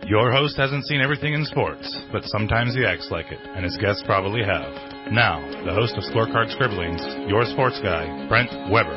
Your host hasn't seen everything in sports, but sometimes he acts like it, and his guests probably have. Now, the host of Scorecard Scribblings, your sports guy, Brent Weber.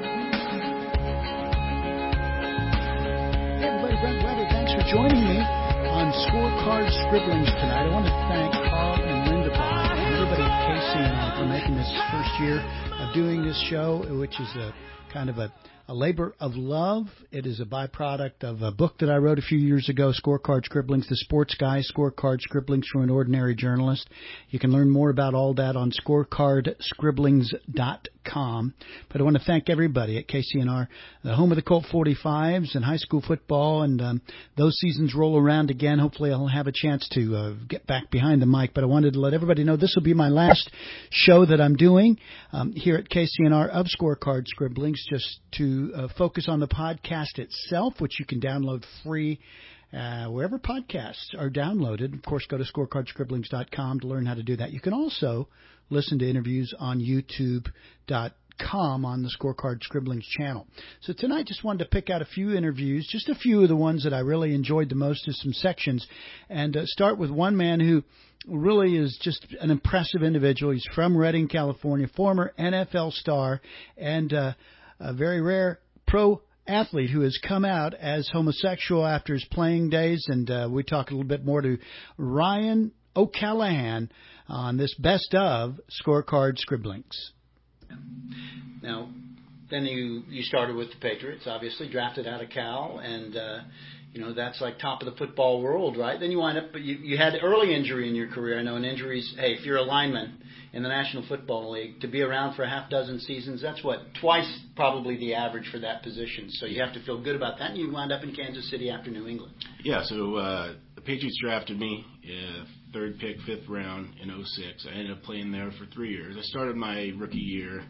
Hey everybody, Brent Weber. Thanks for joining me on Scorecard Scribblings tonight. I want to thank Carl and Linda Bond and everybody at KCNR for making this first year of doing this show, which is a kind of a labor of love. It is a byproduct of a book that I wrote a few years ago, Scorecard Scribblings, The Sports Guy, Scorecard Scribblings from an Ordinary Journalist. You can learn more about all that on scorecardscribblings.com. But I want to thank everybody at KCNR, the home of the Colt 45s and high school football, and those seasons roll around again. Hopefully I'll have a chance to get back behind the mic, but I wanted to let everybody know this will be my last show that I'm doing here at KCNR of Scorecard Scribblings, just to focus on the podcast itself, which you can download free wherever podcasts are downloaded. Of course, go to scorecardscribblings.com to learn how to do that. You can also listen to interviews on youtube.com on the Scorecard Scribblings channel. So tonight, just wanted to pick out a few interviews, just a few of the ones that I really enjoyed the most, as some sections, and start with one man who really is just an impressive individual. He's from Redding, California, former NFL star, and a very rare pro athlete who has come out as homosexual after his playing days. And we talk a little bit more to Ryan O'Callahan on this best of Scorecard Scribblings. Now, then you started with the Patriots, obviously, drafted out of Cal, and that's like top of the football world, right? Then you wind up, you had early injury in your career. I know in injuries, hey, if you're a lineman in the National Football League, to be around for a half dozen seasons, that's twice probably the average for that position. So you have to feel good about that, and you wind up in Kansas City after New England. Yeah, so the Patriots drafted me, third pick, fifth round in 2006. I ended up playing there for 3 years. I started my rookie year,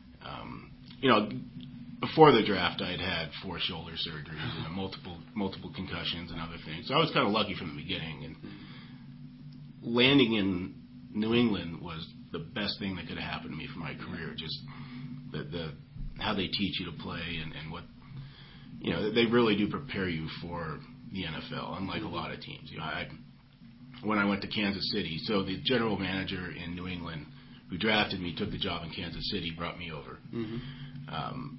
before the draft, I had 4 shoulder surgeries, multiple concussions and other things. So I was kind of lucky from the beginning. And landing in New England was the best thing that could have happened to me for my career. Just the how they teach you to play and what they really do prepare you for the NFL, unlike a lot of teams. When I went to Kansas City, so the general manager in New England who drafted me took the job in Kansas City, brought me over. Mm-hmm.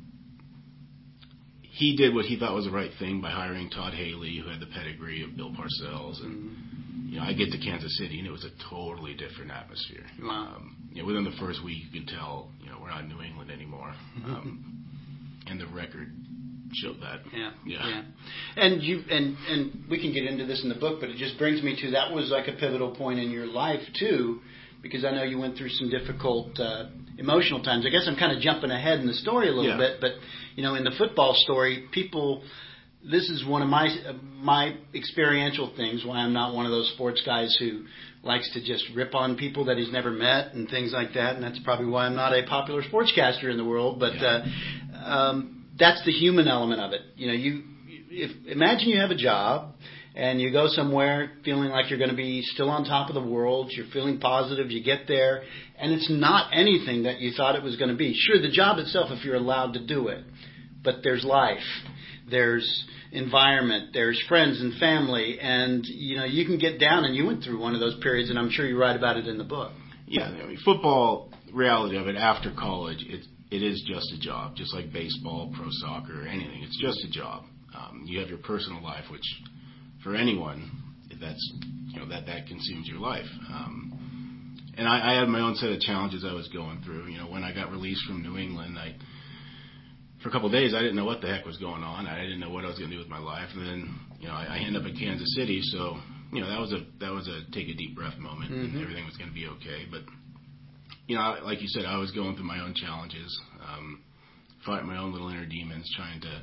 He did what he thought was the right thing by hiring Todd Haley, who had the pedigree of Bill Parcells. And, I get to Kansas City, and it was a totally different atmosphere. Wow. Within the first week, you could tell, we're not in New England anymore. And the record showed that. Yeah. And we can get into this in the book, but it just brings me to, that was like a pivotal point in your life, too, because I know you went through some difficult emotional times. I guess I'm kind of jumping ahead in the story a little bit, but, in the football story, this is one of my experiential things, why I'm not one of those sports guys who likes to just rip on people that he's never met and things like that, and that's probably why I'm not a popular sportscaster in the world, but that's the human element of it. Imagine you have a job, and you go somewhere feeling like you're going to be still on top of the world. You're feeling positive. You get there, and it's not anything that you thought it was going to be. Sure, the job itself, if you're allowed to do it, but there's life, there's environment, there's friends and family, and you can get down. And you went through one of those periods, and I'm sure you write about it in the book. Yeah, football, reality of it after college, it is just a job, just like baseball, pro soccer, anything. It's just a job. You have your personal life, which for anyone, that's that consumes your life. And I had my own set of challenges I was going through. When I got released from New England, for a couple of days I didn't know what the heck was going on. I didn't know what I was going to do with my life. And then I ended up in Kansas City, so that was a take a deep breath moment. Mm-hmm. And everything was going to be okay. But like you said, I was going through my own challenges, fighting my own little inner demons, trying to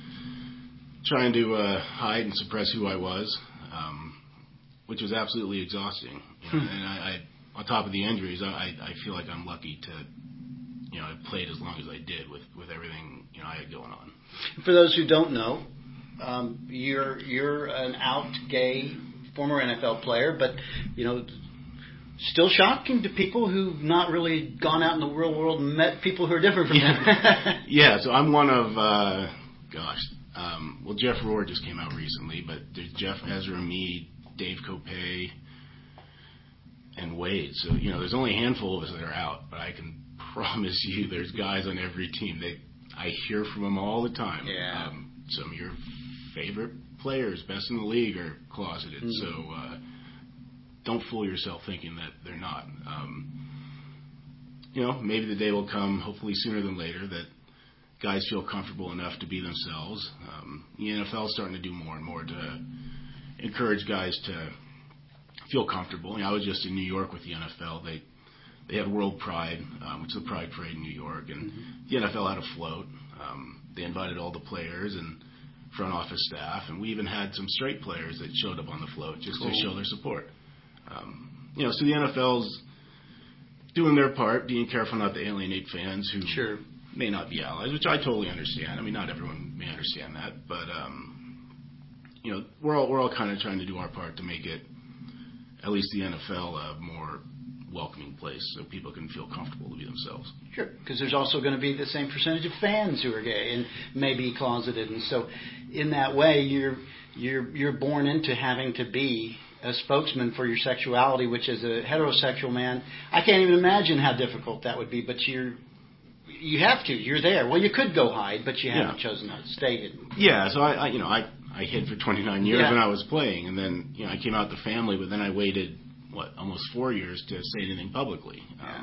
hide and suppress who I was, which was absolutely exhausting. And I, on top of the injuries, I feel like I'm lucky to, I played as long as I did with everything, I had going on. For those who don't know, you're an out gay former NFL player, but, still shocking to people who've not really gone out in the real world and met people who are different from them. Yeah, so I'm one of, Well, Jeff Rohr just came out recently, but there's Jeff, Ezra, me, Dave Copay, and Wade. So, there's only a handful of us that are out, but I can promise you there's guys on every team. I hear from them all the time. Yeah. Some of your favorite players, best in the league, are closeted. Mm-hmm. So don't fool yourself thinking that they're not. Maybe the day will come, hopefully sooner than later, that guys feel comfortable enough to be themselves. The NFL is starting to do more and more to encourage guys to feel comfortable. I was just in New York with the NFL. They had World Pride, which is the Pride Parade in New York, and the NFL had a float. They invited all the players and front office staff, and we even had some straight players that showed up on the float just to show their support. So the NFL's doing their part, being careful not to alienate fans who may not be allies, which I totally understand. I mean, not everyone may understand that, but we're all kind of trying to do our part to make it, at least the NFL, a more welcoming place so people can feel comfortable to be themselves. Sure, because there's also going to be the same percentage of fans who are gay and maybe closeted, and so in that way, you're born into having to be a spokesman for your sexuality, which as a heterosexual man, I can't even imagine how difficult that would be. But you have to. You're there. Well, you could go hide, but you haven't chosen to stay hidden. Yeah. So I hid for 29 years when I was playing, and then I came out the family, but then I waited almost 4 years to say anything publicly.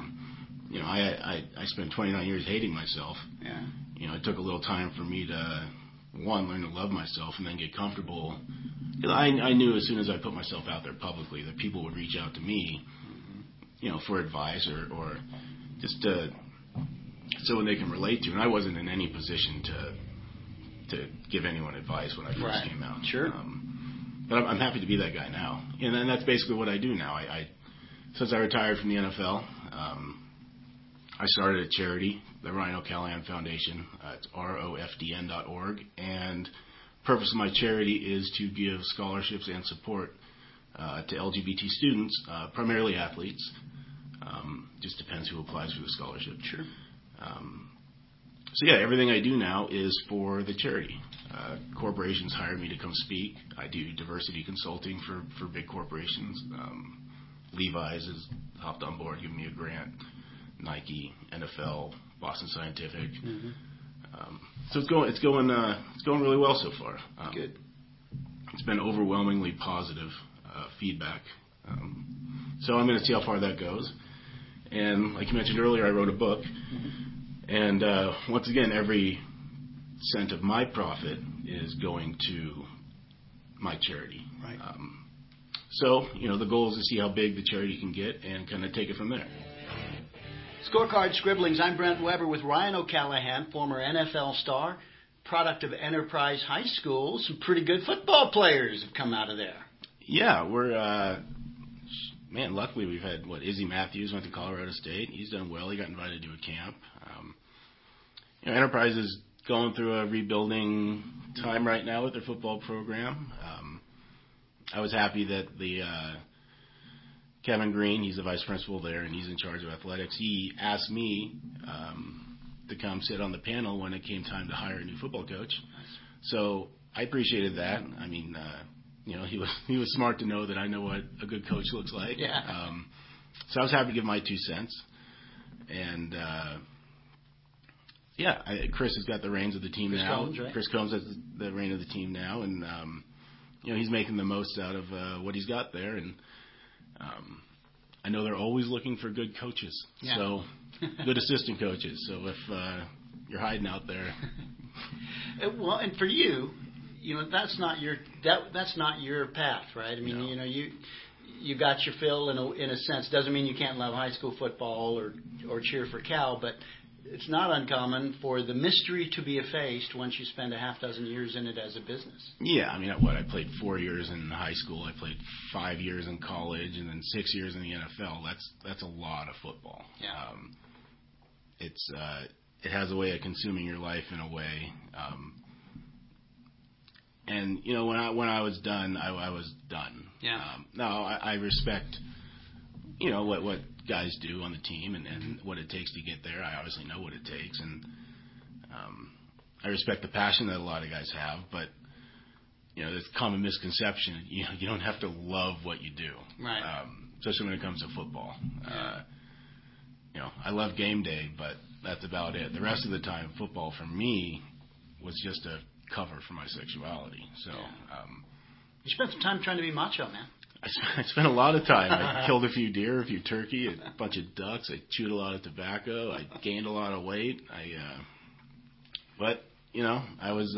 I spent 29 years hating myself. Yeah. It took a little time for me to learn to love myself and then get comfortable. I knew as soon as I put myself out there publicly that people would reach out to me, for advice or just someone they can relate to. And I wasn't in any position to give anyone advice when I first came out. Sure. But I'm happy to be that guy now. And that's basically what I do now. Since I retired from the NFL, I started a charity, the Ryan O'Callaghan Foundation. It's ROFDN.org. And the purpose of my charity is to give scholarships and support to LGBT students, primarily athletes. Just depends who applies for the scholarship. Sure. So everything I do now is for the charity. Corporations hire me to come speak. I do diversity consulting for big corporations. Levi's has hopped on board, giving me a grant. Nike, NFL, Boston Scientific. Mm-hmm. So it's going really well so far. Good. It's been overwhelmingly positive feedback. So I'm going to see how far that goes. And like you mentioned earlier, I wrote a book. And once again, every cent of my profit is going to my charity. Right. So the goal is to see how big the charity can get and kind of take it from there. Scorecard Scribblings. I'm Brent Weber with Ryan O'Callaghan, former NFL star, product of Enterprise High School. Some pretty good football players have come out of there. Yeah, we're luckily we've had, Izzy Matthews went to Colorado State. He's done well. He got invited to a camp. Enterprise is going through a rebuilding time right now with their football program. I was happy that the Kevin Green, he's the vice principal there, and he's in charge of athletics. He asked me to come sit on the panel when it came time to hire a new football coach. So I appreciated that. I mean, he was smart to know that I know what a good coach looks like. Yeah. So I was happy to give my 2 cents. And Chris has got the reins of the team now. Combs, right? Chris Combs has the reins of the team now, and he's making the most out of what he's got there. And I know they're always looking for good coaches, so good assistant coaches. So if you're hiding out there, well, and for you, that's not your path, right? I mean, you got your fill in a sense. Doesn't mean you can't love high school football or cheer for Cal, but it's not uncommon for the mystery to be effaced once you spend a half dozen years in it as a business. Yeah, I mean, I played 4 years in high school. I played 5 years in college, and then 6 years in the NFL. That's a lot of football. Yeah. It has a way of consuming your life in a way. And when I was done, I was done. Yeah. Now I respect what guys do on the team and what it takes to get there. I obviously know what it takes, and I respect the passion that a lot of guys have, but there's a common misconception. You don't have to love what you do, right? Especially when it comes to football. I love game day, but that's about it. The rest of the time, football for me was just a cover for my sexuality. So, you spent some time trying to be macho, man. I spent a lot of time. I killed a few deer, a few turkey, a bunch of ducks. I chewed a lot of tobacco. I gained a lot of weight. But I was.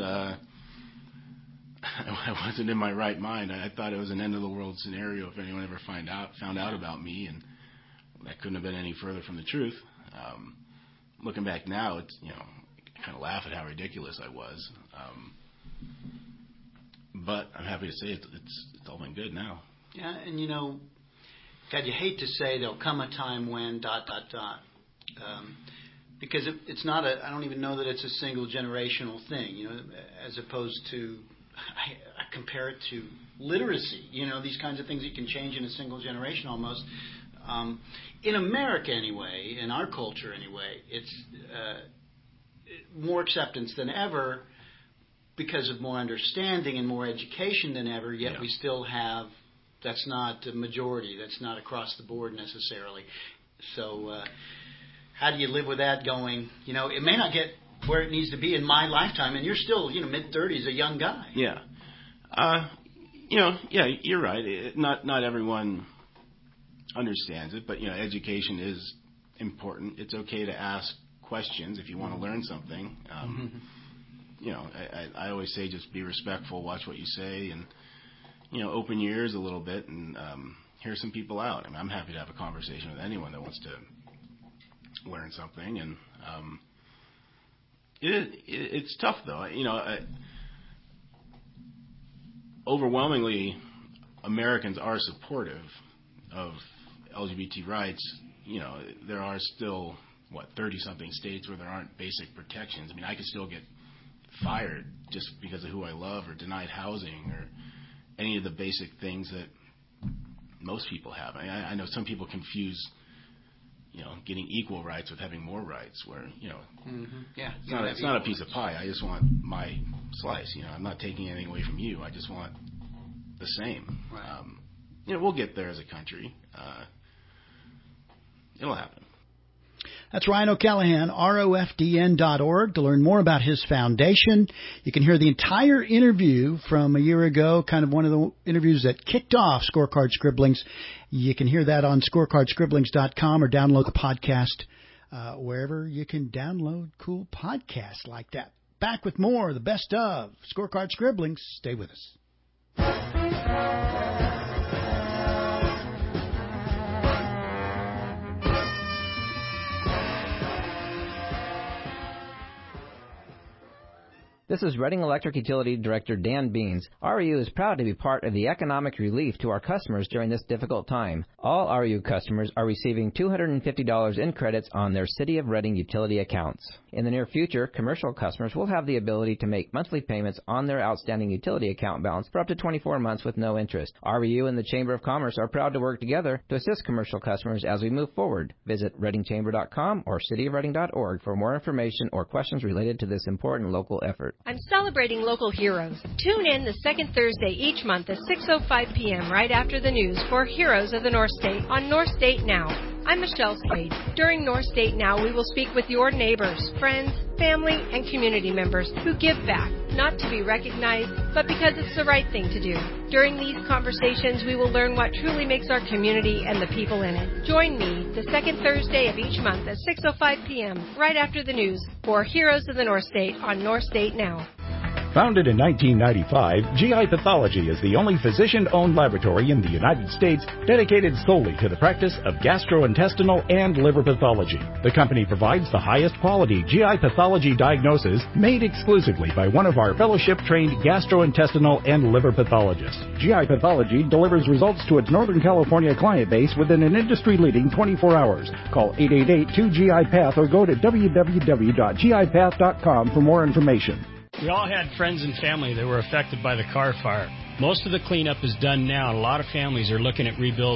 I wasn't in my right mind. I thought it was an end of the world scenario if anyone ever found out about me, and that couldn't have been any further from the truth. Looking back now, it's I kind of laugh at how ridiculous I was. But I'm happy to say it's all been good now. Yeah, and God, you hate to say there'll come a time when ... because it's not I don't even know that it's a single generational thing. As opposed to. I compare it to literacy, these kinds of things that can change in a single generation almost. In America anyway, in our culture anyway, it's more acceptance than ever because of more understanding and more education than ever, yet we still have, that's not a majority, that's not across the board necessarily. So how do you live with that going, it may not get where it needs to be in my lifetime, and you're still, mid-30s, a young guy. Yeah. You're right. Not everyone understands it, but, education is important. It's okay to ask questions if you want to learn something. I always say just be respectful, watch what you say, and, open your ears a little bit and hear some people out. I mean, I'm happy to have a conversation with anyone that wants to learn something, and it's tough, though. Overwhelmingly, Americans are supportive of LGBT rights. There are still, 30-something states where there aren't basic protections. I mean, I could still get fired just because of who I love, or denied housing, or any of the basic things that most people have. I know some people confuse getting equal rights with having more rights, where, it's not a piece of pie. I just want my slice. I'm not taking anything away from you. I just want the same. Right. We'll get there as a country. It'll happen. That's Ryan O'Callahan, ROFDN.org, to learn more about his foundation. You can hear the entire interview from a year ago, kind of one of the interviews that kicked off Scorecard Scribblings. You can hear that on scorecardscribblings.com or download the podcast wherever you can download cool podcasts like that. Back with more, the best of Scorecard Scribblings. Stay with us. This is Reading Electric Utility Director Dan Beans. REU is proud to be part of the economic relief to our customers during this difficult time. All REU customers are receiving $250 in credits on their City of Reading utility accounts. In the near future, commercial customers will have the ability to make monthly payments on their outstanding utility account balance for up to 24 months with no interest. REU and the Chamber of Commerce are proud to work together to assist commercial customers as we move forward. Visit readingchamber.com or cityofreading.org for more information or questions related to this important local effort. I'm celebrating local heroes. Tune in the second Thursday each month at 6:05 p.m. right after the news for Heroes of the North State on North State Now. I'm Michelle Spade. During North State Now, we will speak with your neighbors, friends, family, and community members who give back, not to be recognized, but because it's the right thing to do. During these conversations, we will learn what truly makes our community and the people in it. Join me the second Thursday of each month at 6:05 p.m. right after the news for Heroes of the North State on North State Now. Founded in 1995, GI Pathology is the only physician-owned laboratory in the United States dedicated solely to the practice of gastrointestinal and liver pathology. The company provides the highest quality GI pathology diagnosis made exclusively by one of our fellowship-trained gastrointestinal and liver pathologists. GI Pathology delivers results to its Northern California client base within an industry-leading 24 hours. Call 888-2GI-PATH or go to www.gipath.com for more information. We all had friends and family that were affected by the car fire. Most of the cleanup is done now, and a lot of families are looking at rebuilding.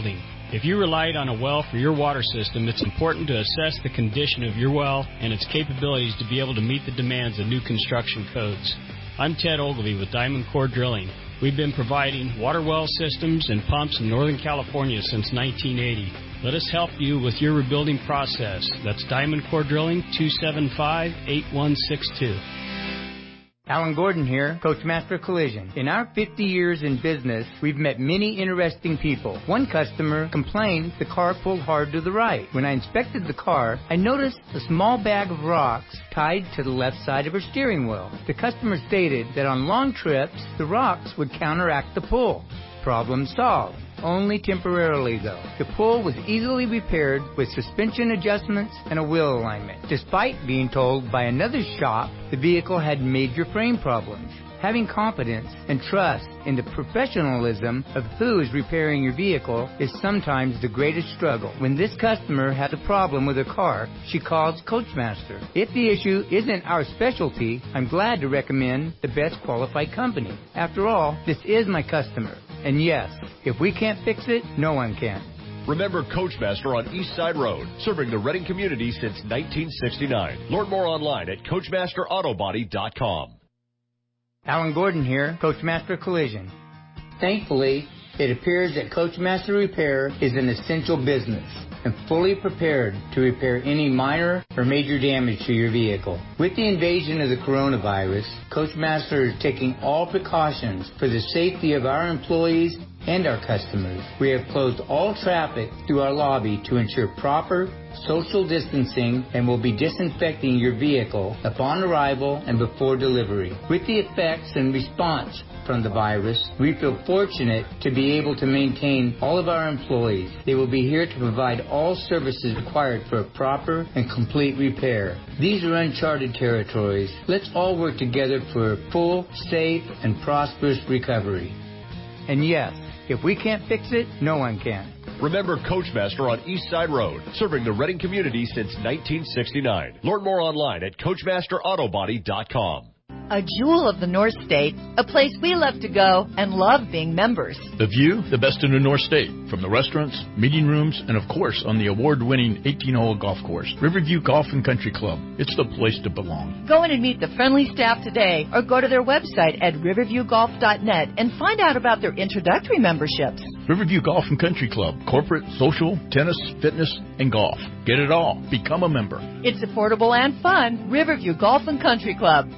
If you relied on a well for your water system, it's important to assess the condition of your well and its capabilities to be able to meet the demands of new construction codes. I'm Ted Ogilvie with Diamond Core Drilling. We've been providing water well systems and pumps in Northern California since 1980. Let us help you with your rebuilding process. That's Diamond Core Drilling, 275-8162. Alan Gordon here, Coachmaster Collision. In our 50 years in business, we've met many interesting people. One customer complained the car pulled hard to the right. When I inspected the car, I noticed a small bag of rocks tied to the left side of her steering wheel. The customer stated that on long trips, the rocks would counteract the pull. Problem solved. Only temporarily, though. The pull was easily repaired with suspension adjustments and a wheel alignment. Despite being told by another shop the vehicle had major frame problems. Having confidence and trust in the professionalism of who is repairing your vehicle is sometimes the greatest struggle. When this customer has a problem with her car, she calls Coachmaster. If the issue isn't our specialty, I'm glad to recommend the best qualified company. After all, this is my customer. And yes, if we can't fix it, no one can. Remember Coachmaster on East Side Road, serving the Reading community since 1969. Learn more online at CoachmasterAutobody.com. Alan Gordon here, Coachmaster Collision. Thankfully, it appears that Coachmaster Repair is an essential business and fully prepared to repair any minor or major damage to your vehicle. With the invasion of the coronavirus, Coachmaster is taking all precautions for the safety of our employees and our customers. We have closed all traffic through our lobby to ensure proper social distancing and will be disinfecting your vehicle upon arrival and before delivery. With the effects and response from the virus, we feel fortunate to be able to maintain all of our employees. They will be here to provide all services required for a proper and complete repair. These are uncharted territories. Let's all work together for a full, safe, and prosperous recovery. And yes, if we can't fix it, no one can. Remember Coachmaster on East Side Road, serving the Reading community since 1969. Learn more online at CoachmasterAutobody.com. A jewel of the North State, a place we love to go and love being members. The view, the best in the North State, from the restaurants, meeting rooms, and of course on the award-winning 18-hole golf course, Riverview Golf and Country Club. It's the place to belong. Go in and meet the friendly staff today or go to their website at riverviewgolf.net and find out about their introductory memberships. Riverview Golf and Country Club, corporate, social, tennis, fitness, and golf. Get it all. Become a member. It's affordable and fun. Riverview Golf and Country Club.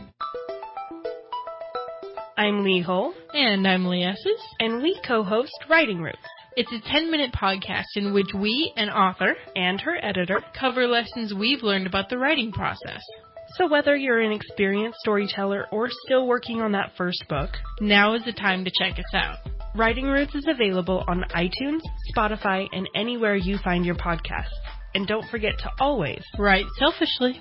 I'm Lee Hull. And I'm Lee Esses. And we co-host Writing Roots. It's a 10-minute podcast in which we, an author, and her editor, cover lessons we've learned about the writing process. So whether you're an experienced storyteller or still working on that first book, now is the time to check us out. Writing Roots is available on iTunes, Spotify, and anywhere you find your podcasts. And don't forget to always write selfishly.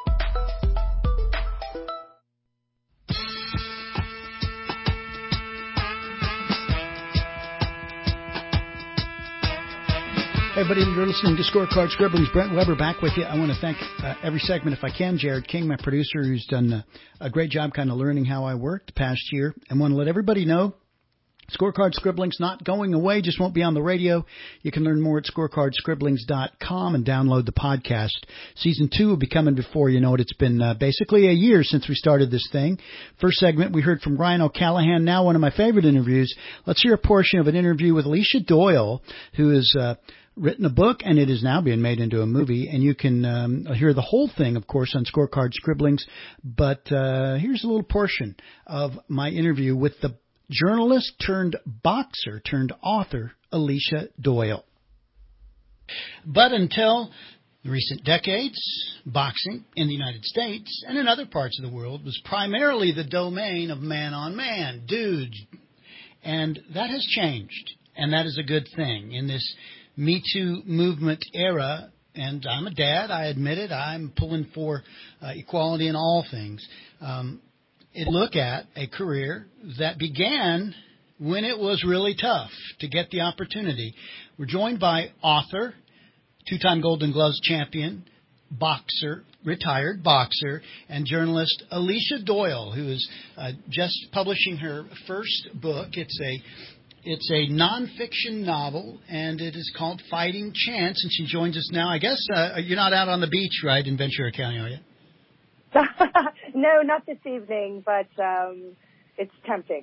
Hey, everybody, you're listening to Scorecard Scribblings. Brent Weber back with you. I want to thank every segment, if I can, Jared King, my producer, who's done a great job kind of learning how I work the past year. And want to let everybody know, Scorecard Scribblings not going away, just won't be on the radio. You can learn more at scorecardscribblings.com and download the podcast. Season 2 will be coming before you know it. It's been basically a year since we started this thing. First segment, we heard from Ryan O'Callahan, now one of my favorite interviews. Let's hear a portion of an interview with Alicia Doyle, who is written a book, and it is now being made into a movie. And you can hear the whole thing, of course, on Scorecard Scribblings. But here's a little portion of my interview with the journalist turned boxer turned author Alicia Doyle. But until recent decades, boxing in the United States and in other parts of the world was primarily the domain of man-on-man, dudes. And that has changed, and that is a good thing. In this Me Too movement era, and I'm a dad, I admit it, I'm pulling for equality in all things. Look at a career that began when it was really tough to get the opportunity. We're joined by author, two-time Golden Gloves champion, boxer, retired boxer, and journalist Alicia Doyle, who is just publishing her first book. It's a It's a nonfiction novel, and it is called Fighting Chance, and she joins us now. I guess you're not out on the beach, right, in Ventura County, are you? No, not this evening, but it's tempting.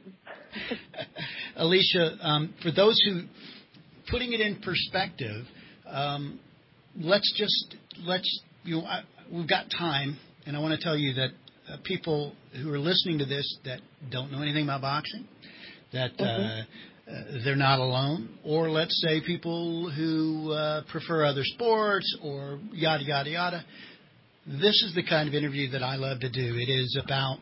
Alicia, for those who, putting it in perspective, we've got time, and I want to tell you that people who are listening to this that don't know anything about boxing, that they're not alone, or let's say people who prefer other sports or yada, yada, yada. This is the kind of interview that I love to do. It is about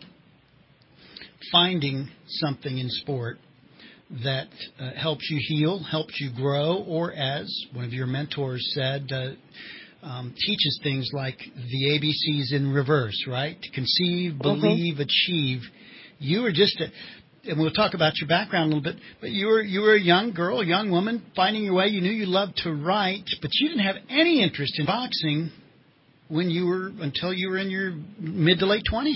finding something in sport that helps you heal, helps you grow, or as one of your mentors said, teaches things like the ABCs in reverse, right? To conceive, believe, achieve. You were just and we'll talk about your background a little bit, but you were a young girl, a young woman, finding your way. You knew you loved to write, but you didn't have any interest in boxing until you were in your mid to late 20s.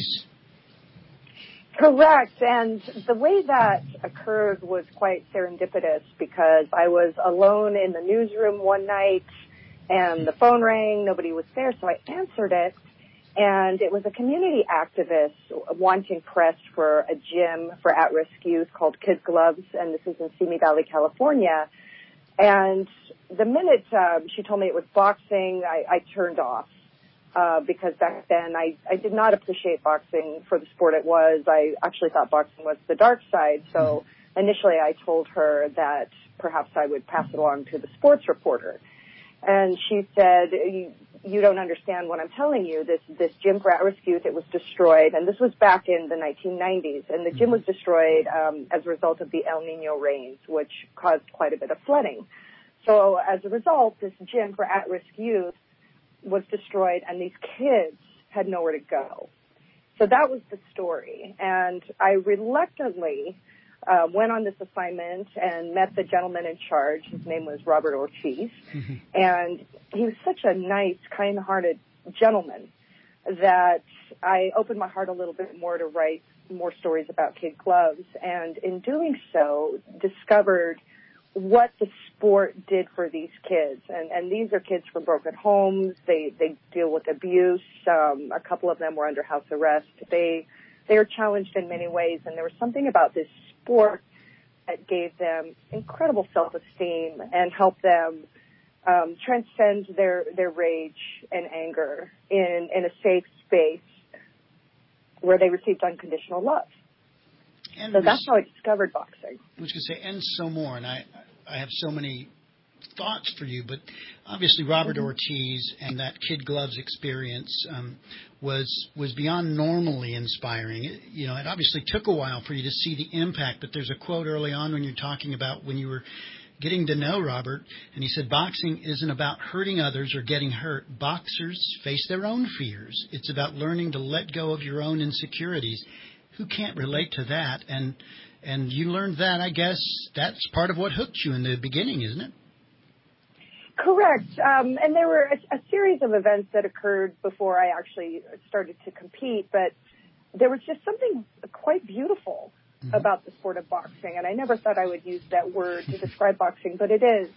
Correct, and the way that occurred was quite serendipitous because I was alone in the newsroom one night and the phone rang, nobody was there, so I answered it, and it was a community activist wanting press for a gym for at-risk youth called Kid Gloves, and this is in Simi Valley, California. And the minute she told me it was boxing, I turned off. Because back then I did not appreciate boxing for the sport it was. I actually thought boxing was the dark side. So initially I told her that perhaps I would pass it along to the sports reporter. And she said, you don't understand what I'm telling you. This gym for at-risk youth, it was destroyed. And this was back in the 1990s. And the gym was destroyed as a result of the El Nino rains, which caused quite a bit of flooding. So as a result, this gym for at-risk youth was destroyed, and these kids had nowhere to go. So that was the story. And I reluctantly went on this assignment and met the gentleman in charge. His name was Robert Ortiz. And he was such a nice, kind-hearted gentleman that I opened my heart a little bit more to write more stories about Kid Gloves. And in doing so, discovered what the sport did for these kids. And these are kids from broken homes. They deal with abuse. A couple of them were under house arrest. They are challenged in many ways, and there was something about this sport that gave them incredible self-esteem and helped them transcend their rage and anger in a safe space where they received unconditional love. And so that's how I discovered boxing. I was going to say, and so more, and I have so many thoughts for you, but obviously Robert Ortiz and that Kid Gloves experience was beyond normally inspiring. It obviously took a while for you to see the impact, but there's a quote early on when you're talking about when you were getting to know Robert, and he said, boxing isn't about hurting others or getting hurt. Boxers face their own fears. It's about learning to let go of your own insecurities. Who can't relate to that? And you learned that, I guess, that's part of what hooked you in the beginning, isn't it? Correct. And there were a series of events that occurred before I actually started to compete, but there was just something quite beautiful about the sport of boxing. And I never thought I would use that word to describe boxing, but it is.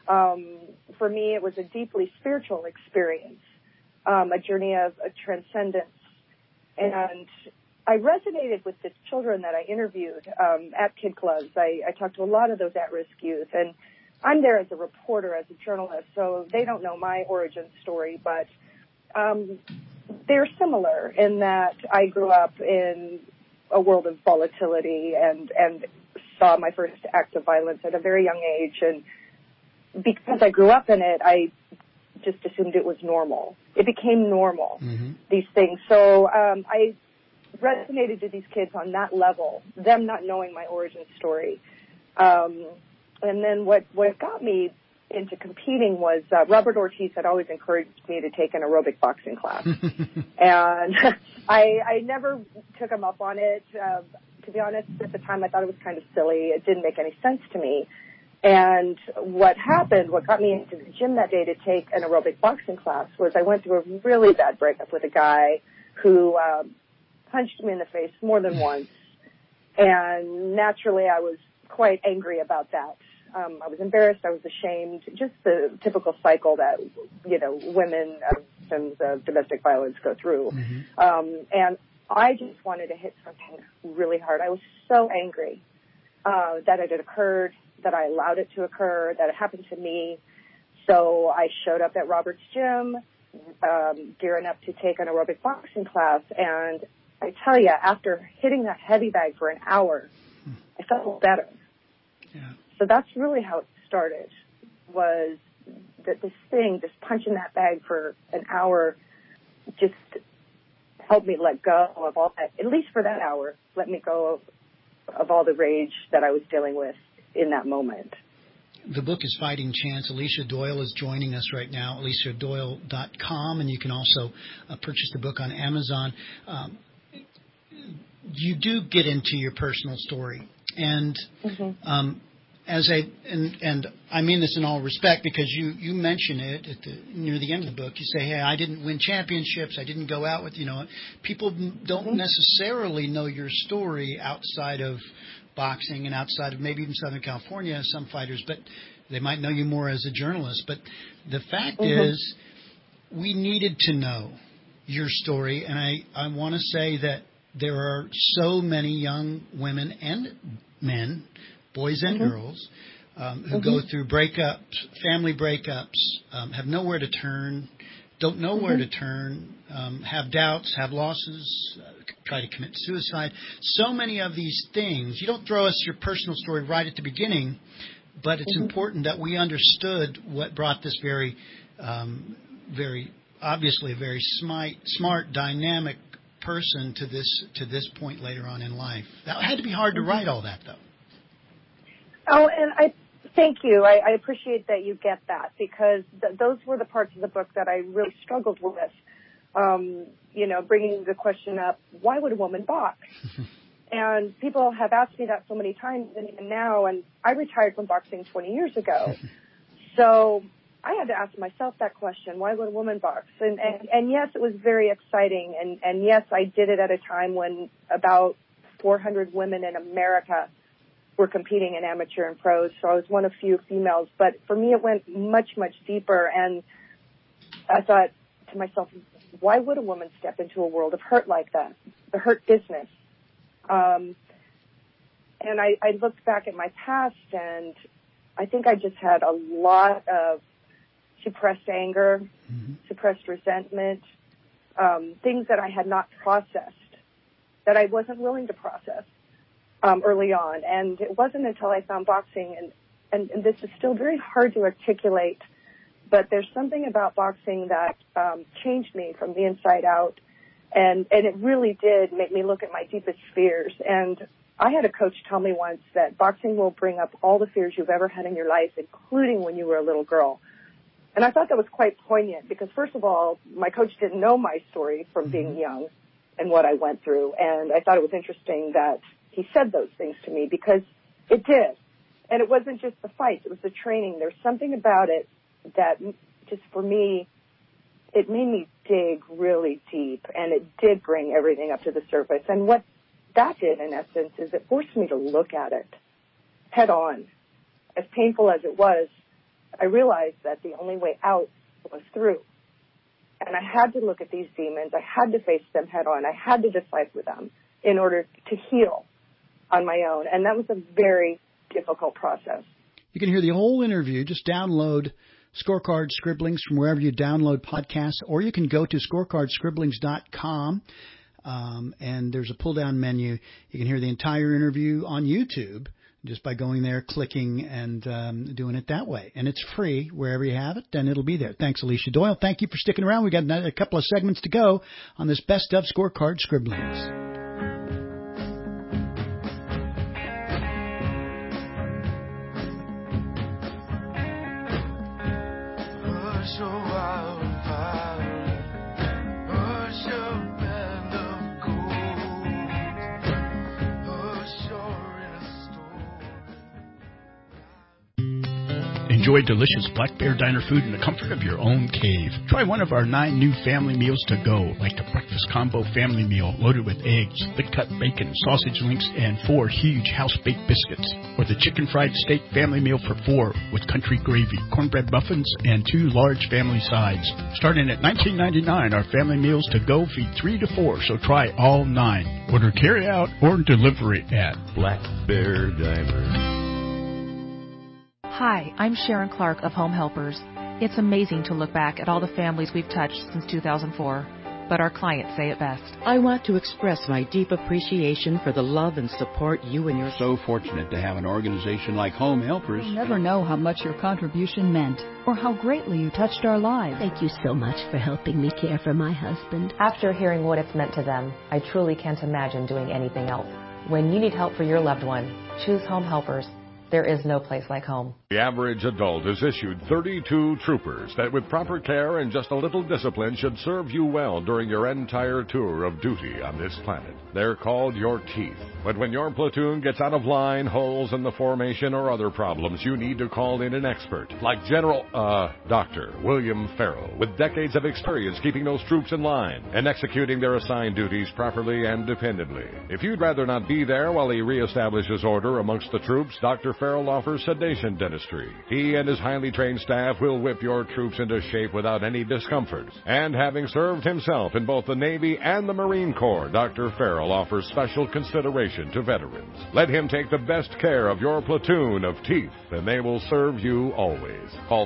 For me, it was a deeply spiritual experience, a journey of transcendence. And I resonated with the children that I interviewed at Kid Gloves. I talked to a lot of those at-risk youth, and I'm there as a reporter, as a journalist, so they don't know my origin story, but they're similar in that I grew up in a world of volatility and saw my first act of violence at a very young age, and because I grew up in it, I just assumed it was normal. It became normal, these things. So I resonated to these kids on that level, them not knowing my origin story. And then what got me into competing was Robert Ortiz had always encouraged me to take an aerobic boxing class. And I never took him up on it. To be honest, at the time I thought it was kind of silly. It didn't make any sense to me. And what got me into the gym that day to take an aerobic boxing class was I went through a really bad breakup with a guy who punched me in the face more than once. And naturally I was quite angry about that. I was embarrassed. I was ashamed. Just the typical cycle that, women victims of domestic violence go through. And I just wanted to hit something really hard. I was so angry that it had occurred, that I allowed it to occur, that it happened to me. So I showed up at Robert's gym, gearing up to take an aerobic boxing class. And I tell you, after hitting that heavy bag for an hour, I felt better. Yeah. So that's really how it started, was that this thing, just punching that bag for an hour, just helped me let go of all that, at least for that hour, let me go of all the rage that I was dealing with in that moment. The book is Fighting Chance. Alicia Doyle is joining us right now, aliciadoyle.com, and you can also purchase the book on Amazon. You do get into your personal story, and and I mean this in all respect, because you mention it near the end of the book. You say, hey, I didn't win championships. I didn't go out with, people don't necessarily know your story outside of boxing and outside of maybe even Southern California, some fighters, but they might know you more as a journalist. But the fact is, we needed to know your story, and I want to say that there are so many young women and men, boys and girls, who go through breakups, family breakups, have nowhere to turn, don't know where to turn, have doubts, have losses, try to commit suicide. So many of these things. You don't throw us your personal story right at the beginning, but it's important that we understood what brought this very, very obviously a very smart, dynamic person to this point later on in life. That had to be hard to write all that, though. Oh, and I thank you. I appreciate that you get that, because those were the parts of the book that I really struggled with. Bringing the question up, why would a woman box? And people have asked me that so many times, and even now, and I retired from boxing 20 years ago. So I had to ask myself that question, why would a woman box? And yes, it was very exciting. And yes, I did it at a time when about 400 women in America were competing in amateur and pros. So I was one of few females. But for me, it went much, much deeper. And I thought to myself, why would a woman step into a world of hurt like that, the hurt business? And I looked back at my past, and I think I just had a lot of suppressed anger, suppressed resentment, things that I had not processed, that I wasn't willing to process early on. And it wasn't until I found boxing, and this is still very hard to articulate, but there's something about boxing that changed me from the inside out, and it really did make me look at my deepest fears. And I had a coach tell me once that boxing will bring up all the fears you've ever had in your life, including when you were a little girl. And I thought that was quite poignant, because first of all, my coach didn't know my story from being young and what I went through. And I thought it was interesting that he said those things to me, because it did. And it wasn't just the fights, it was the training. There's something about it that just for me, it made me dig really deep, and it did bring everything up to the surface. And what that did, in essence, is it forced me to look at it head on. As painful as it was, I realized that the only way out was through. And I had to look at these demons. I had to face them head on. I had to decipher them in order to heal on my own. And that was a very difficult process. You can hear the whole interview. Just download Scorecard Scribblings from wherever you download podcasts, or you can go to scorecardscribblings.com, and there's a pull-down menu. You can hear the entire interview on YouTube just by going there, clicking, and doing it that way. And it's free wherever you have it, and it'll be there. Thanks, Alicia Doyle. Thank you for sticking around. We've got a couple of segments to go on this Best of Scorecard Scribblings. Enjoy delicious Black Bear Diner food in the comfort of your own cave. Try one of our 9 new family meals to go, like the Breakfast Combo Family Meal loaded with eggs, thick-cut bacon, sausage links, and 4 huge house-baked biscuits. Or the Chicken Fried Steak Family Meal for 4 with country gravy, cornbread muffins, and 2 large family sides. Starting at $19.99, our family meals to go feed 3 to 4, so try all 9. Order carry-out or delivery at Black Bear Diner. Hi, I'm Sharon Clark of Home Helpers. It's amazing to look back at all the families we've touched since 2004, but our clients say it best. I want to express my deep appreciation for the love and support you and your... So fortunate to have an organization like Home Helpers. You'll never know how much your contribution meant or how greatly you touched our lives. Thank you so much for helping me care for my husband. After hearing what it's meant to them, I truly can't imagine doing anything else. When you need help for your loved one, choose Home Helpers. There is no place like home. The average adult is issued 32 troopers that with proper care and just a little discipline should serve you well during your entire tour of duty on this planet. They're called your teeth. But when your platoon gets out of line, holes in the formation, or other problems, you need to call in an expert, like Dr. William Farrell, with decades of experience keeping those troops in line and executing their assigned duties properly and dependably. If you'd rather not be there while he reestablishes order amongst the troops, Dr. Farrell offers sedation dentistry. He and his highly trained staff will whip your troops into shape without any discomfort. And having served himself in both the Navy and the Marine Corps, Dr. Farrell offers special consideration to veterans. Let him take the best care of your platoon of teeth, and they will serve you always. Call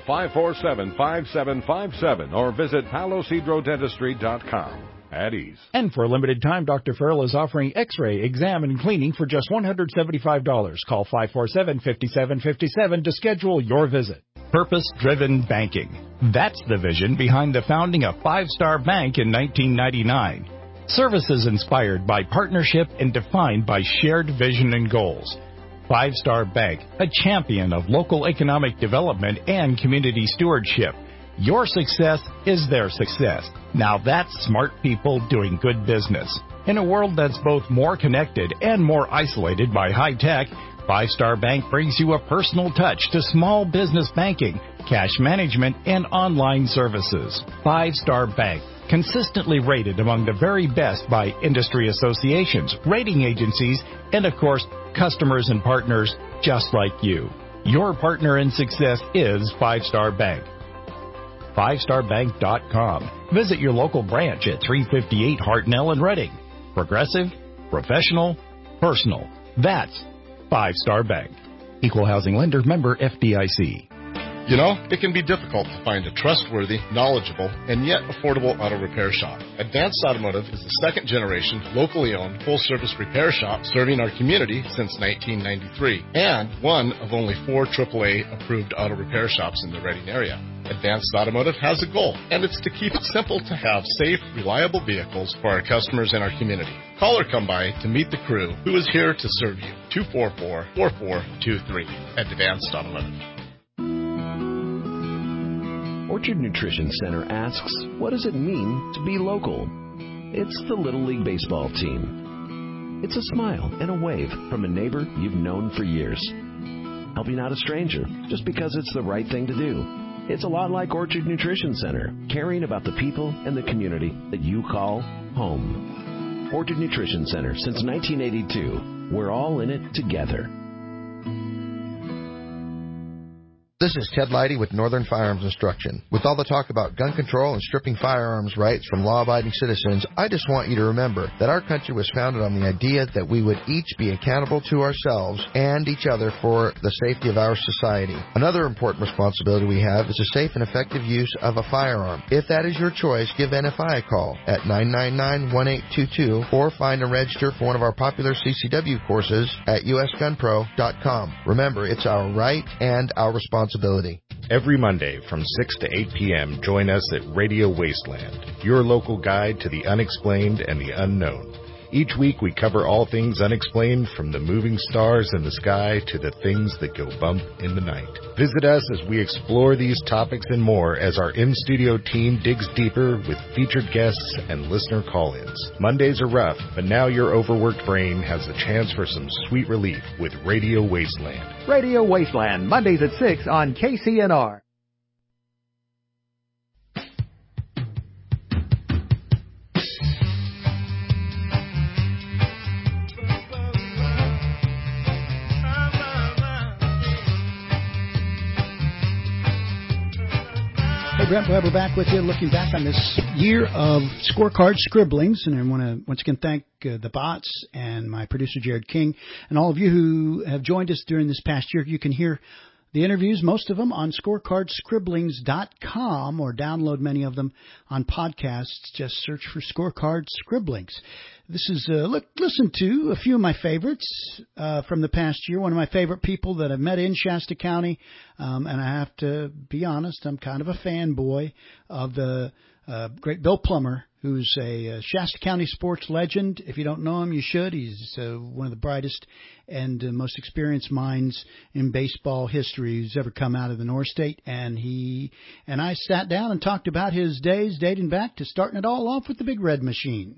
547-5757 or visit palosidrodentistry.com. At ease. And for a limited time, Dr. Farrell is offering X-ray, exam, and cleaning for just $175. Call 547-5757 to schedule your visit. Purpose-driven banking. That's the vision behind the founding of Five Star Bank in 1999. Services inspired by partnership and defined by shared vision and goals. Five Star Bank, a champion of local economic development and community stewardship. Your success is their success. Now that's smart people doing good business. In a world that's both more connected and more isolated by high tech, Five Star Bank brings you a personal touch to small business banking, cash management, and online services. Five Star Bank, consistently rated among the very best by industry associations, rating agencies, and of course, customers and partners just like you. Your partner in success is Five Star Bank. FiveStarBank.com. Visit your local branch at 358 Hartnell in Reading. Progressive, professional, personal. That's Five Star Bank. Equal housing lender, member FDIC. You know, it can be difficult to find a trustworthy, knowledgeable, and yet affordable auto repair shop. Advanced Automotive is the second-generation, locally owned, full-service repair shop serving our community since 1993, and one of only 4 AAA-approved auto repair shops in the Reading area. Advanced Automotive has a goal, and it's to keep it simple to have safe, reliable vehicles for our customers and our community. Call or come by to meet the crew who is here to serve you. 244-4423 at Advanced Automotive. Orchard Nutrition Center asks, what does it mean to be local? It's the Little League Baseball team. It's a smile and a wave from a neighbor you've known for years. Helping out a stranger just because it's the right thing to do. It's a lot like Orchard Nutrition Center, caring about the people and the community that you call home. Orchard Nutrition Center since 1982. We're all in it together. This is Ted Leidy with Northern Firearms Instruction. With all the talk about gun control and stripping firearms rights from law-abiding citizens, I just want you to remember that our country was founded on the idea that we would each be accountable to ourselves and each other for the safety of our society. Another important responsibility we have is the safe and effective use of a firearm. If that is your choice, give NFI a call at 999-1822 or find and register for one of our popular CCW courses at usgunpro.com. Remember, it's our right and our responsibility. Every Monday from 6 to 8 p.m., join us at Radio Wasteland, your local guide to the unexplained and the unknown. Each week we cover all things unexplained, from the moving stars in the sky to the things that go bump in the night. Visit us as we explore these topics and more as our in-studio team digs deeper with featured guests and listener call-ins. Mondays are rough, but now your overworked brain has the chance for some sweet relief with Radio Wasteland. Radio Wasteland, Mondays at 6 on KCNR. Hey, Brent Weber back with you, looking back on this year of Scorecard Scribblings. And I want to once again thank the bots and my producer, Jared King, and all of you who have joined us during this past year. You can hear the interviews, most of them, on scorecardscribblings.com, or download many of them on podcasts. Just search for Scorecard Scribblings. This is listen to a few of my favorites from the past year. One of my favorite people that I've met in Shasta County, and I have to be honest, I'm kind of a fanboy of the great Bill Plummer, who's a Shasta County sports legend. If you don't know him, you should. He's one of the brightest and most experienced minds in baseball history who's ever come out of the North State. And he and I sat down and talked about his days dating back to starting it all off with the Big Red Machine.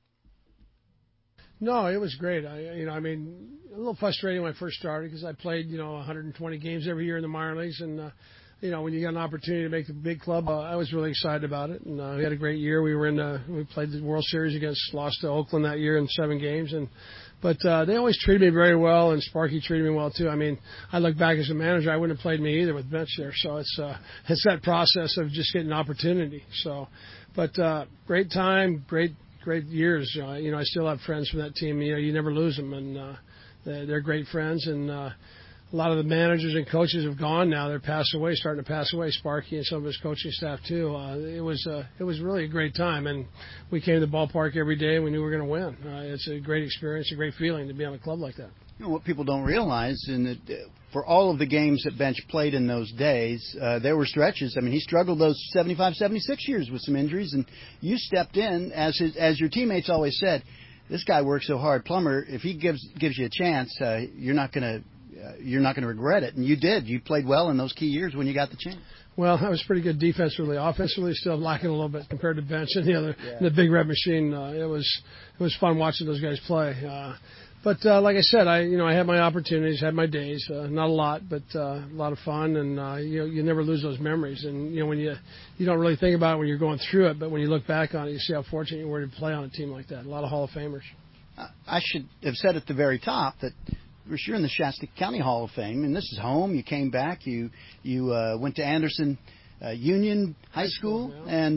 No, it was great. A little frustrating when I first started because I played, 120 games every year in the minor leagues, and when you got an opportunity to make the big club, I was really excited about it. And we had a great year. We played the World Series lost to Oakland that year in 7 games, but they always treated me very well, and Sparky treated me well too. I look back as a manager, I wouldn't have played me either with bench there. So it's that process of just getting an opportunity. So, but great time, great years. I still have friends from that team. You never lose them, and they're great friends. And a lot of the managers and coaches have gone now. They're starting to pass away. Sparky and some of his coaching staff too. It was really a great time, and we came to the ballpark every day and we knew we were going to win. It's a great experience, a great feeling to be on a club like that. What people don't realize is that for all of the games that Bench played in those days, there were stretches. He struggled those 75, 76 years with some injuries, and you stepped in, as your teammates always said, this guy works so hard. Plummer, if he gives you a chance, you're not going to regret it. And you did. You played well in those key years when you got the chance. Well, I was pretty good defensively. Offensively, still lacking a little bit compared to Bench and the Big Red Machine. It was fun watching those guys play. But like I said, I had my opportunities, had my days. Not a lot, but a lot of fun, and you never lose those memories. And when you don't really think about it when you're going through it, but when you look back on it, you see how fortunate you were to play on a team like that. A lot of Hall of Famers. I should have said at the very top that you're in the Shasta County Hall of Fame, and this is home. You came back. You went to Anderson Union High School, and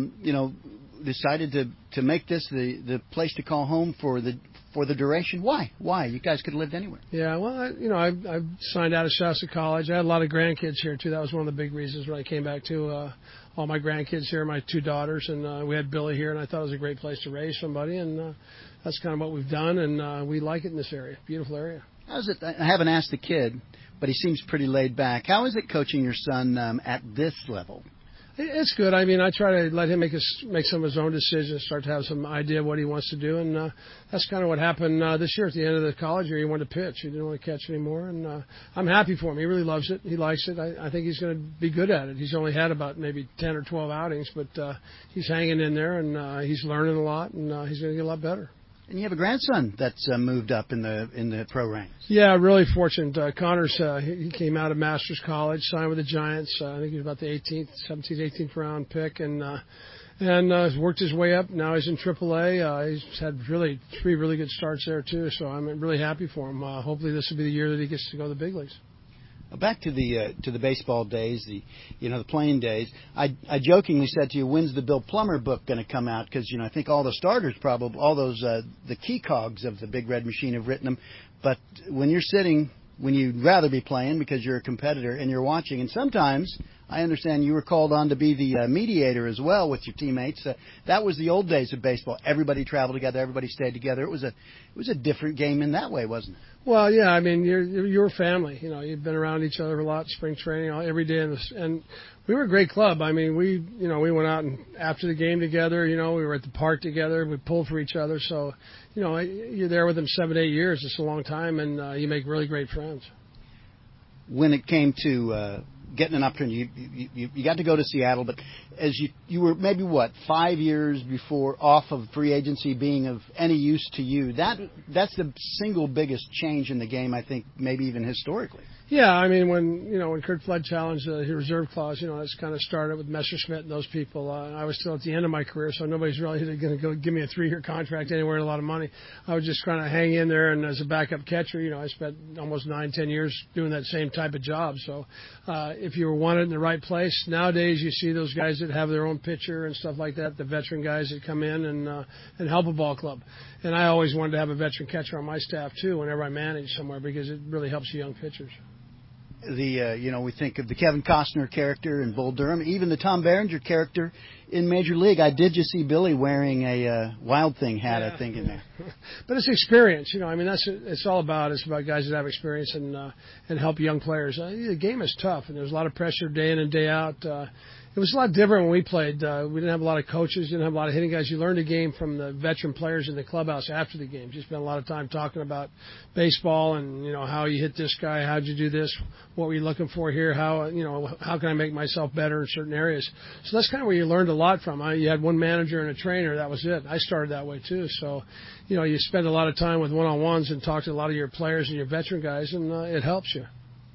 decided to make this the place to call home for the duration. Why? You guys could have lived anywhere. Yeah, well, I signed out of Shasta College. I had a lot of grandkids here too. That was one of the big reasons when I came back too. All my grandkids here, my 2 daughters, and we had Billy here, and I thought it was a great place to raise somebody, and that's kind of what we've done, and we like it in this area. Beautiful area. How's it? I haven't asked the kid, but he seems pretty laid back. How is it coaching your son at this level? It's good. I try to let him make some of his own decisions, start to have some idea of what he wants to do, and that's kind of what happened this year. At the end of the college year, he wanted to pitch. He didn't want to catch anymore, and I'm happy for him. He really loves it. He likes it. I think he's going to be good at it. He's only had about maybe 10 or 12 outings, but he's hanging in there, and he's learning a lot, and he's going to get a lot better. And you have a grandson that's moved up in the pro ranks. Yeah, really fortunate. Connor's he came out of Masters College, signed with the Giants. I think he was about the 17th, 18th round pick, and has worked his way up. Now he's in AAA. He's had 3 really good starts there too. So I'm really happy for him. Hopefully this will be the year that he gets to go to the big leagues. Back to the baseball days, the playing days. I jokingly said to you, when's the Bill Plummer book going to come out? Because I think all the starters, probably all those the key cogs of the Big Red Machine have written them. But when you'd rather be playing because you're a competitor and you're watching, and sometimes I understand you were called on to be the mediator as well with your teammates. That was the old days of baseball. Everybody traveled together. Everybody stayed together. It was a different game in that way, wasn't it? Well, yeah. I mean, you're family. You know, you've been around each other a lot. Spring training every day, and we were a great club. I mean, we went out and after the game together. You know, we were at the park together. We pulled for each other. So, you know, you're there with them 7 to 8 years. It's a long time, and you make really great friends. When it came to getting an opportunity, you got to go to Seattle, but as you were maybe 5 years before off of free agency being of any use to you. That's the single biggest change in the game, I think, maybe even historically. Yeah, I mean, when Curt Flood challenged his reserve clause, that's kind of started with Messerschmitt and those people. I was still at the end of my career, so nobody's really going to go give me a 3-year contract anywhere and a lot of money. I was just trying to hang in there, and as a backup catcher, I spent almost 9-10 years doing that same type of job. So if you were wanted in the right place, nowadays you see those guys that have their own pitcher and stuff like that, the veteran guys that come in and help a ball club. And I always wanted to have a veteran catcher on my staff, too, whenever I manage somewhere, because it really helps the young pitchers. We think of the Kevin Costner character in Bull Durham, even the Tom Berenger character in Major League. I did just see Billy wearing a Wild Thing hat, I think, in there. But it's experience, I mean, it's all about. It's about guys that have experience and help young players. The game is tough, and there's a lot of pressure day in and day out. It was a lot different when we played. We didn't have a lot of coaches, didn't have a lot of hitting guys. You learned the game from the veteran players in the clubhouse after the game. You spent a lot of time talking about baseball and, how you hit this guy, how'd you do this, what were you looking for here, how can I make myself better in certain areas. So that's kind of where you learned a lot from. You had one manager and a trainer, that was it. I started that way too. So, you spend a lot of time with one-on-ones and talk to a lot of your players and your veteran guys, and it helps you.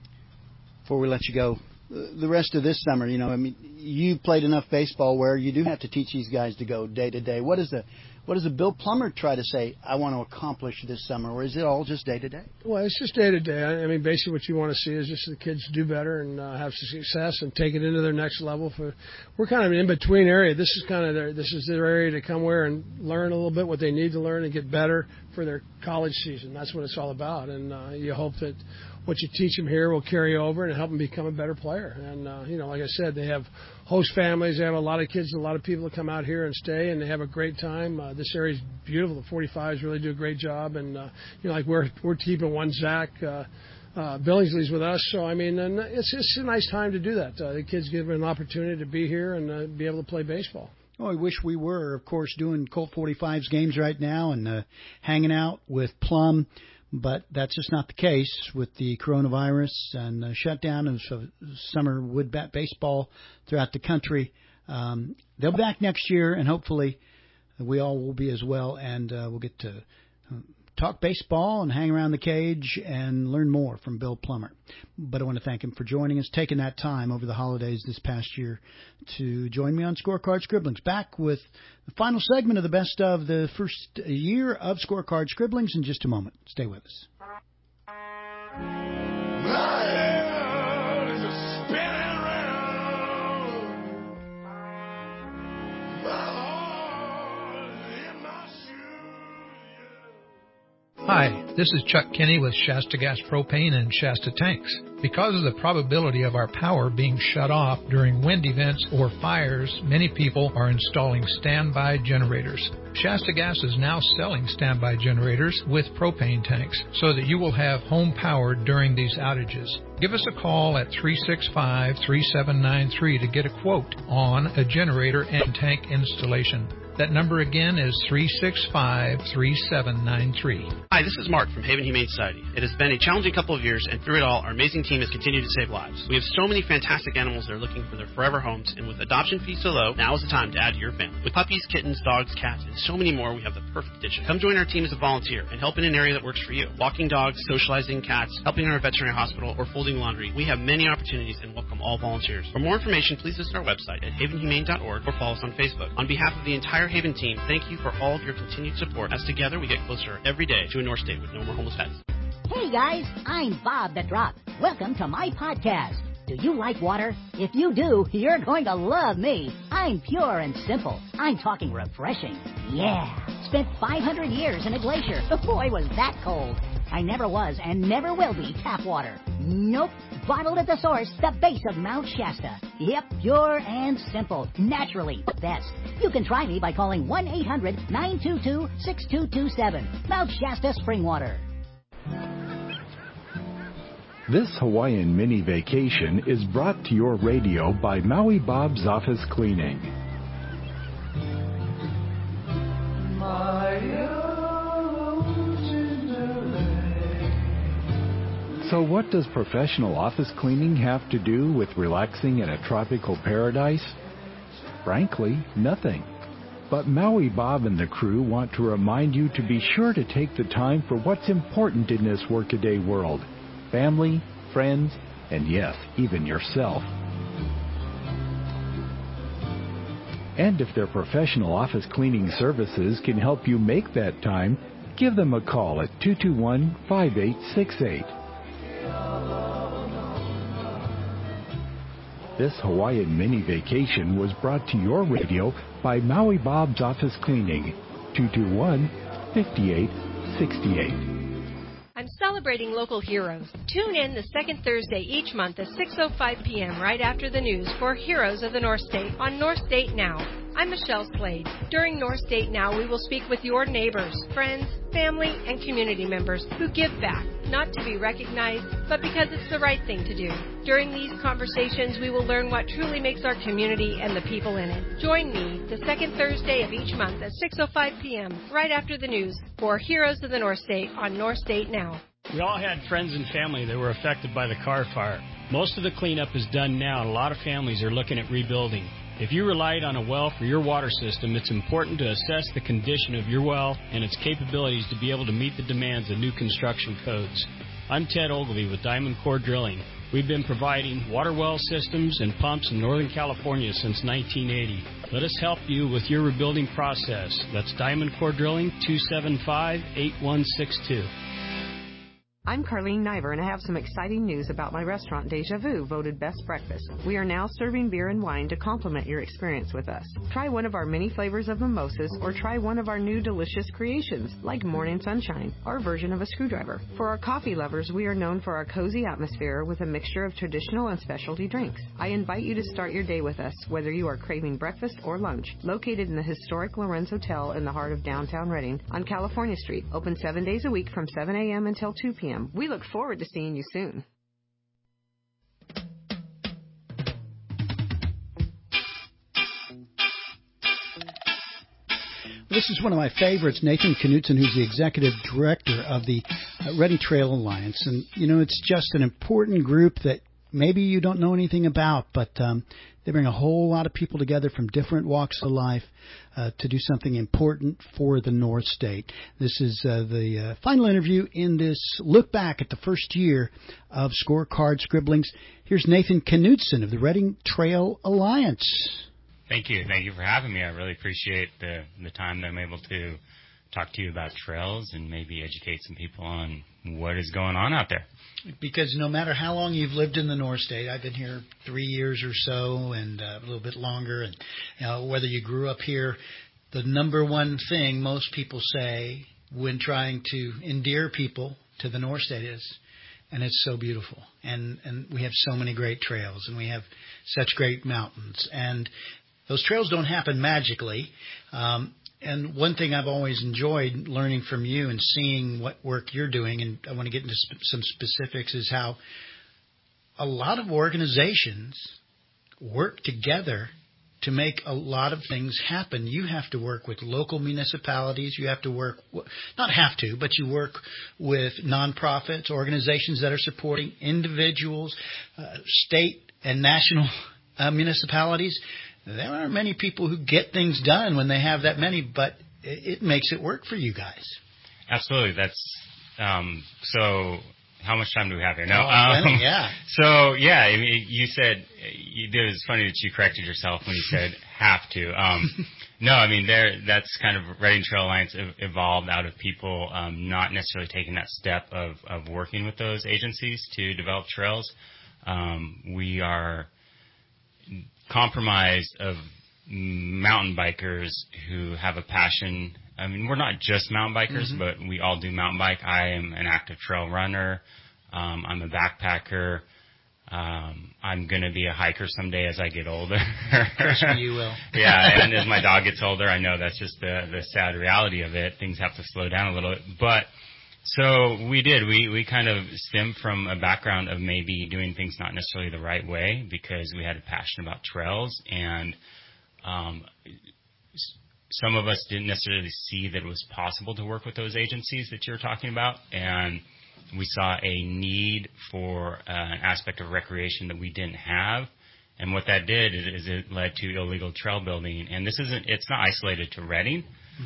Before we let you go, the rest of this summer, I mean, you played enough baseball where you do have to teach these guys to go day to day. What does a Bill Plummer try to say, I want to accomplish this summer, or is it all just day to day? Well, it's just day to day. I mean, basically what you want to see is just the kids do better and have success and take it into their next level. We're kind of an in-between area. This is their area to come where and learn a little bit what they need to learn and get better for their college season. That's what it's all about. And you hope that what you teach them here will carry over and help them become a better player. And, like I said, they have host families. They have a lot of kids and a lot of people that come out here and stay, and they have a great time. This area is beautiful. The 45s really do a great job. And, like we're keeping one Zach Billingsley's with us. So, I mean, and it's a nice time to do that. The kids give them an opportunity to be here and be able to play baseball. Oh, I wish we were, of course, doing Colt 45s games right now and hanging out with Plum. But that's just not the case with the coronavirus and the shutdown of summer wood bat baseball throughout the country. They'll be back next year, and hopefully we all will be as well, and we'll get to talk baseball and hang around the cage and learn more from Bill Plummer. But I want to thank him for joining us, taking that time over the holidays this past year to join me on Scorecard Scribblings. Back with the final segment of the best of the first year of Scorecard Scribblings in just a moment. Stay with us. Hi, this is Chuck Kinney with Shasta Gas Propane and Shasta Tanks. Because of the probability of our power being shut off during wind events or fires, many people are installing standby generators. Shasta Gas is now selling standby generators with propane tanks so that you will have home power during these outages. Give us a call at 365-3793 to get a quote on a generator and tank installation. That number again is 365-3793. Hi, this is Mark from Haven Humane Society. It has been a challenging couple of years, and through it all, our amazing team has continued to save lives. We have so many fantastic animals that are looking for their forever homes, and with adoption fees so low, now is the time to add to your family. With puppies, kittens, dogs, cats, and so many more, we have the perfect addition. Come join our team as a volunteer and help in an area that works for you. Walking dogs, socializing cats, helping in our veterinary hospital, or folding laundry. We have many opportunities and welcome all volunteers. For more information, please visit our website at havenhumane.org or follow us on Facebook. On behalf of the entire Haven team, thank you for all of your continued support, as together we get closer every day to a North State with no more homeless pets. Hey guys, I'm Bob the Drop. Welcome to my podcast. Do you like water? If you do, you're going to love me. I'm pure and simple. I'm talking refreshing. Yeah. Spent 500 years in a glacier. Boy, was that cold. I never was and never will be tap water. Nope. Bottled at the source, the base of Mount Shasta. Yep, pure and simple. Naturally best. You can try me by calling 1-800-922-6227. Mount Shasta Spring Water. This Hawaiian mini vacation is brought to your radio by Maui Bob's Office Cleaning. So what does professional office cleaning have to do with relaxing in a tropical paradise? Frankly, nothing. But Maui Bob and the crew want to remind you to be sure to take the time for what's important in this workaday world. Family, friends, and yes, even yourself. And if their professional office cleaning services can help you make that time, give them a call at 221-5868. This Hawaiian mini vacation was brought to your radio by Maui Bob's Office Cleaning, 221-5868. I'm celebrating local heroes. Tune in the second Thursday each month at 6:05 p.m. right after the news for Heroes of the North State on North State Now. I'm Michelle Slade. During North State Now, we will speak with your neighbors, friends, family, and community members who give back, not to be recognized, but because it's the right thing to do. During these conversations, we will learn what truly makes our community and the people in it. Join me the second Thursday of each month at 6:05 p.m. right after the news for Heroes of the North State on North State Now. We all had friends and family that were affected by the Carr fire. Most of the cleanup is done now, and a lot of families are looking at rebuilding. If you relied on a well for your water system, it's important to assess the condition of your well and its capabilities to be able to meet the demands of new construction codes. I'm Ted Ogilvie with Diamond Core Drilling. We've been providing water well systems and pumps in Northern California since 1980. Let us help you with your rebuilding process. That's Diamond Core Drilling, 275-8162. I'm Carlene Niver, and I have some exciting news about my restaurant, Deja Vu, voted Best Breakfast. We are now serving beer and wine to complement your experience with us. Try one of our many flavors of mimosas, or try one of our new delicious creations, like Morning Sunshine, our version of a screwdriver. For our coffee lovers, we are known for our cozy atmosphere with a mixture of traditional and specialty drinks. I invite you to start your day with us, whether you are craving breakfast or lunch. Located in the historic Lorenz Hotel in the heart of downtown Redding on California Street. Open 7 days a week from 7 a.m. until 2 p.m. We look forward to seeing you soon. This is one of my favorites, Nathan Knutson, who's the executive director of the Redding Trail Alliance. And, you know, it's just an important group that maybe you don't know anything about, but they bring a whole lot of people together from different walks of life to do something important for the North State. This is the final interview in this look back at the first year of Scorecard Scribblings. Here's Nathan Knutson of the Redding Trail Alliance. Thank you. Thank you for having me. I really appreciate the time that I'm able to talk to you about trails and maybe educate some people on what is going on out there. Because no matter how long you've lived in the North State, I've been here 3 years or so and a little bit longer, and you know, whether you grew up here, the number one thing most people say when trying to endear people to the North State is, and it's so beautiful, and we have so many great trails, and we have such great mountains, and those trails don't happen magically. And one thing I've always enjoyed learning from you and seeing what work you're doing, and I want to get into some specifics, is how a lot of organizations work together to make a lot of things happen. You have to work with local municipalities. You have to work, not have to, but you work with nonprofits, organizations that are supporting individuals, state and national municipalities. There aren't many people who get things done when they have that many, but it makes it work for you guys. Absolutely. That's so. How much time do we have here? No. Yeah. So yeah, I mean, you said it was funny that you corrected yourself when you said have to. No, I mean that's kind of Redding Trail Alliance evolved out of people not necessarily taking that step of working with those agencies to develop trails. We are compromised of mountain bikers who have a passion. I mean, we're not just mountain bikers, but we all do mountain bike. I am an active trail runner. I'm a backpacker. I'm going to be a hiker someday as I get older. Trust me, you will. Yeah, and as my dog gets older, I know that's just the sad reality of it. Things have to slow down a little bit. But so we did. We kind of stemmed from a background of maybe doing things not necessarily the right way because we had a passion about trails, and some of us didn't necessarily see that it was possible to work with those agencies that you're talking about, and we saw a need for an aspect of recreation that we didn't have. And what that did is it led to illegal trail building. And it's not isolated to Redding.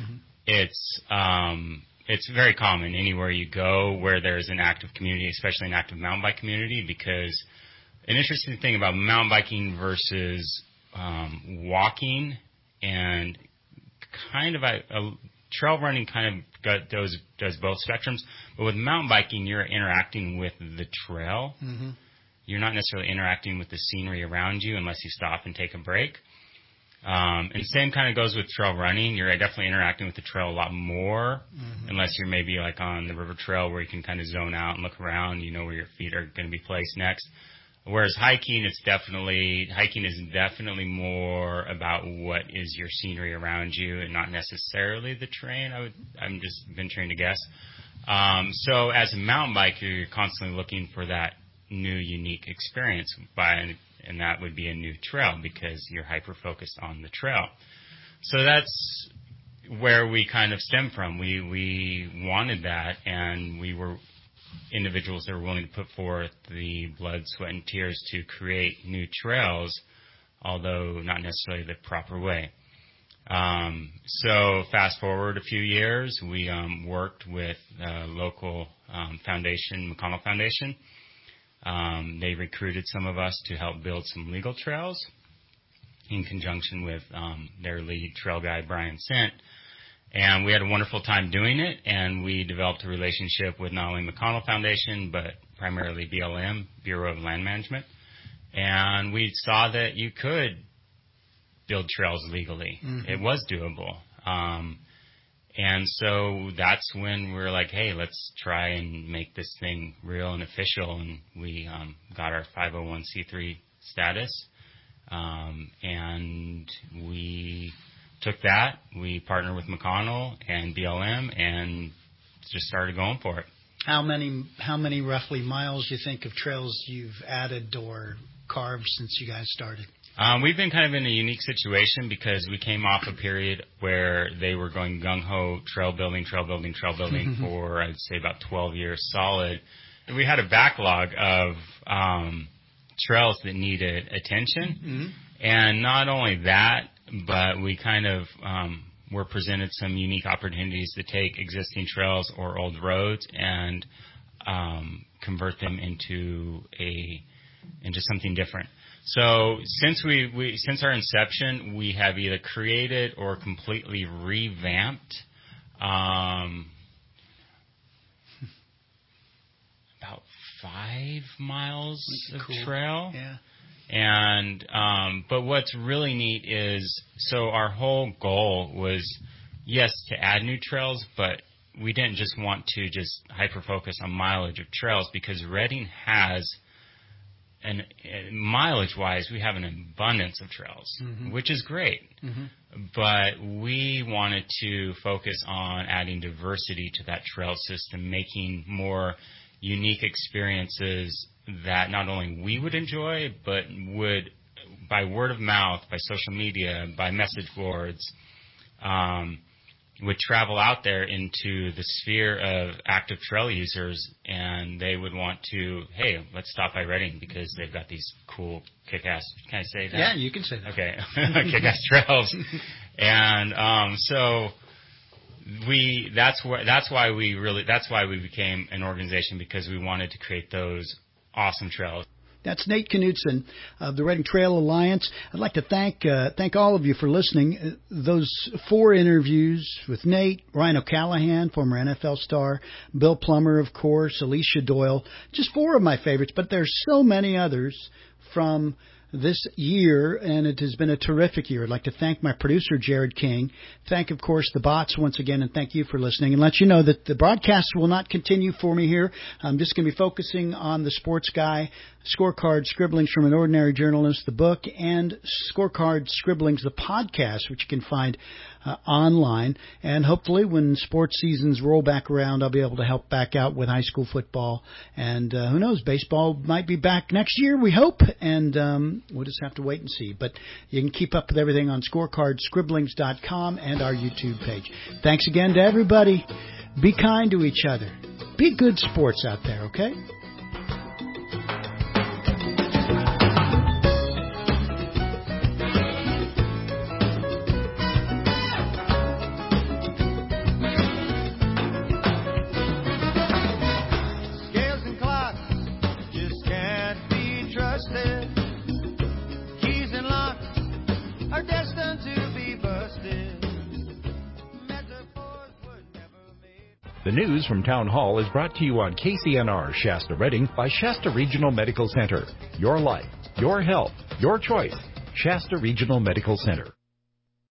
It's very common anywhere you go where there's an active community, especially an active mountain bike community, because an interesting thing about mountain biking versus walking and kind of trail running kind of does both spectrums, but with mountain biking, you're interacting with the trail. You're not necessarily interacting with the scenery around you unless you stop and take a break. And the same kind of goes with trail running. You're definitely interacting with the trail a lot more, unless you're maybe like on the river trail where you can kind of zone out and look around. You know where your feet are going to be placed next. Whereas hiking is definitely more about what is your scenery around you and not necessarily the terrain. I'm just venturing to guess. So as a mountain biker, you're constantly looking for that new, unique experience, and that would be a new trail because you're hyper-focused on the trail. So that's where we kind of stem from. We wanted that, and we were individuals that were willing to put forth the blood, sweat, and tears to create new trails, although not necessarily the proper way. So fast forward a few years, we worked with a local foundation, McConnell Foundation. They recruited some of us to help build some legal trails in conjunction with their lead trail guide, Brian Sent. And we had a wonderful time doing it, and we developed a relationship with not only McConnell Foundation, but primarily BLM, Bureau of Land Management. And we saw that you could build trails legally. It was doable. And so that's when we were like, hey, let's try and make this thing real and official. And we got our 501c3 status. And we took that, we partnered with McConnell and BLM and just started going for it. How many roughly miles do you think of trails you've added or carved since you guys started? We've been kind of in a unique situation because we came off a period where they were going gung-ho trail building for, I'd say, about 12 years solid. And we had a backlog of trails that needed attention. And not only that, but we kind of were presented some unique opportunities to take existing trails or old roads and convert them into something different. So since our inception, we have either created or completely revamped about 5 miles of trail. Yeah. And but what's really neat is, so our whole goal was, yes, to add new trails, but we didn't just want to just hyper focus on mileage of trails, because Redding has mileage wise, we have an abundance of trails, which is great. But we wanted to focus on adding diversity to that trail system, making more unique experiences that not only we would enjoy, but would, by word of mouth, by social media, by message boards, would travel out there into the sphere of active trail users, and they would want to, hey, let's stop by Redding because they've got these cool kick-ass, can I say that? Yeah, you can say that. Okay, kick-ass trails. And so that's why we became an organization, because we wanted to create those awesome trails. That's Nate Knudsen of the Redding Trail Alliance. I'd like to thank all of you for listening. Those 4 interviews with Nate, Ryan O'Callahan, former NFL star, Bill Plummer, of course, Alicia Doyle, just 4 of my favorites, but there's so many others, from this year, and it has been a terrific year. I'd like to thank my producer, Jared King. Thank, of course, the bots once again, and thank you for listening. And let you know that the broadcast will not continue for me here. I'm just going to be focusing on the Sports Guy, Scorecard Scribblings from an Ordinary Journalist, the book, and Scorecard Scribblings, the podcast, which you can find online. And hopefully when sports seasons roll back around, I'll be able to help back out with high school football. And who knows, baseball might be back next year, we hope. And we'll just have to wait and see. But you can keep up with everything on scorecardscribblings.com and our YouTube page. Thanks again to everybody. Be kind to each other. Be good sports out there, okay? The news from Town Hall is brought to you on KCNR Shasta Redding by Shasta Regional Medical Center. Your life, your health, your choice. Shasta Regional Medical Center.